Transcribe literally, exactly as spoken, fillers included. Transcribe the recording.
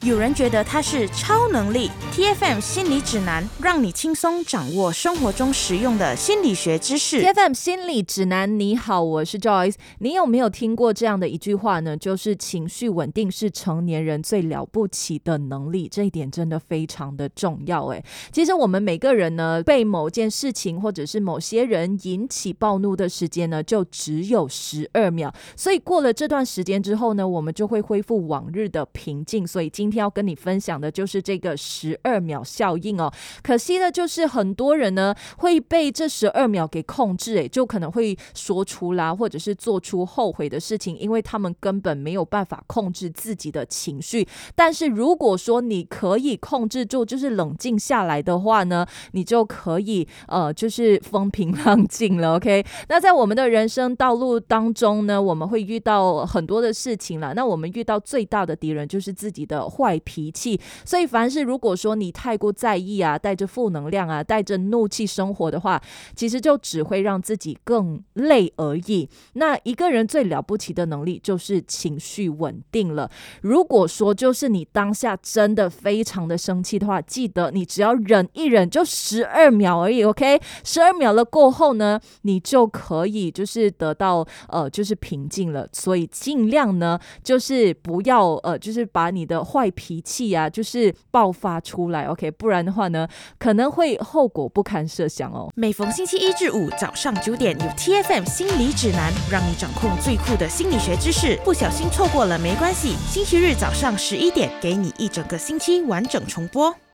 有人觉得它是超能力 T F M 心理指南，让你轻松掌握生活中实用的心理学知识。 T F M 心理指南，你好，我是 Joyce。 你有没有听过这样的一句话呢？就是情绪稳定是成年人最了不起的能力。这一点真的非常的重要诶。其实我们每个人呢，被某件事情或者是某些人引起暴怒的时间呢，就只有十二秒。所以过了这段时间之后呢，我们就会恢复往日的平静。所以今天要跟你分享的就是这个十二秒效应哦。可惜的就是很多人呢会被这十二秒给控制，诶，就可能会说出啦，或者是做出后悔的事情，因为他们根本没有办法控制自己的情绪。但是如果说你可以控制住，就是冷静下来的话呢，你就可以呃，就是风平浪静了 OK。 那在我们的人生道路当中呢，我们会遇到很多的事情啦，那我们遇到最大的敌人就是自己的坏脾气。所以凡是如果说你太过在意啊，带着负能量啊，带着怒气生活的话，其实就只会让自己更累而已。那一个人最了不起的能力就是情绪稳定了。如果说就是你当下真的非常的生气的话，记得你只要忍一忍，就十二秒而已 OK。 十二秒了过后呢，你就可以就是得到呃就是平静了。所以尽量呢就是不要呃就是把你的坏脾气啊就是爆发出来 OK， 不然的话呢可能会后果不堪设想哦。 每逢星期一至五早上九点，有 T F M 心理指南，让你掌控最酷的心理学知识。不小心错过了没关系，星期日早上十一点，给你一整个星期完整重播。